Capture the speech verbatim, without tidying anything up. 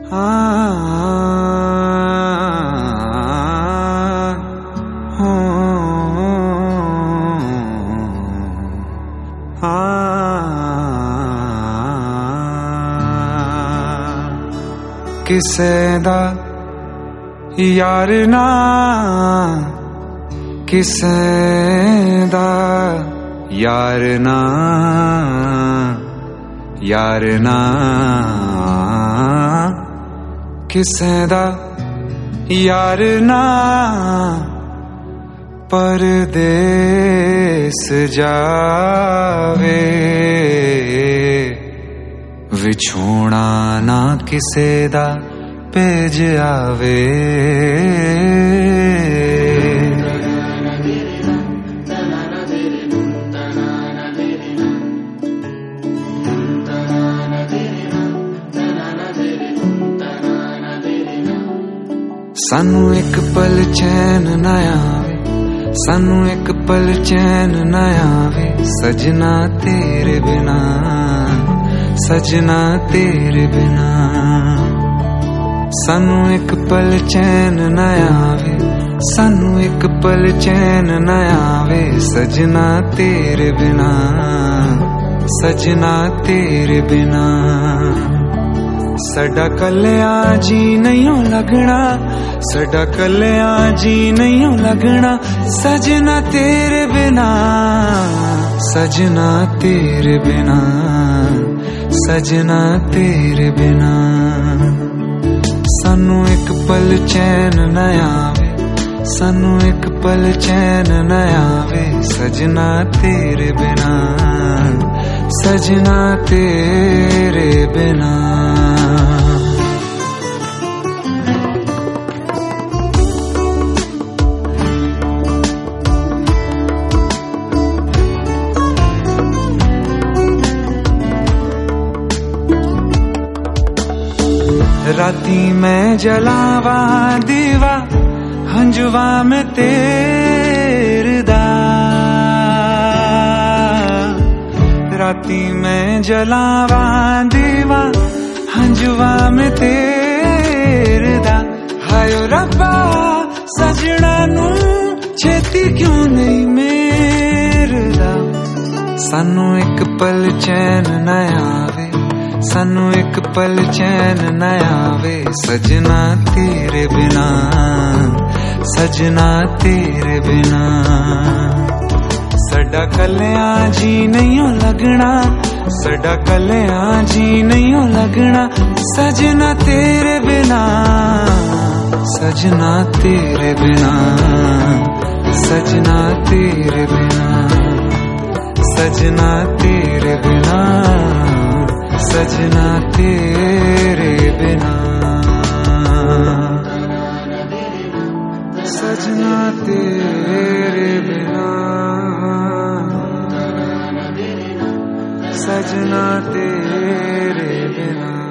किसे दा यार ना किसे दा यार ना यार ना किसे दा यार ना परदेस जावे विछोड़ा ना किसे दा पेज आवे सानू एक पल चैन न आवे सानू एक पल चैन न आवे सजना तेरे बिना सजना तेरे बिना सानू एक पल चैन न आवे सानू एक पल चैन न आवे सजना तेरे बिना सजना तेरे बिना सड़ा कलिया जी नहीं लगना सड़ा कलिया जी नहीं लगना सजना तेरे बिना सजना तेरे बिना सजना तेरे बिना सानू एक पल चैन न आवे सानू एक पल चैन न आवे सजना तेरे बिना सजना तेरे बिना राती मैं जलावा दीवा हंजुआ में तेरे दा राती मैं जलावा दीवा हंजुआ में तेरे दा हायो रब्बा सजना नू छेती क्यों नहीं मेरे दा सानू एक पल चैन न आवे सानू एक पल चैन न आवे सजना तेरे बिना सजना तेरे बिना सड़ा कलिया जी नहीं लगना सड़ा कलिया जी नहीं लगना सजना तेरे बिना सजना तेरे बिना सजना तेरे बिना सजना तेरे बिना सजना तेरे बिना सजना तेरे बिना सजना तेरे बिना।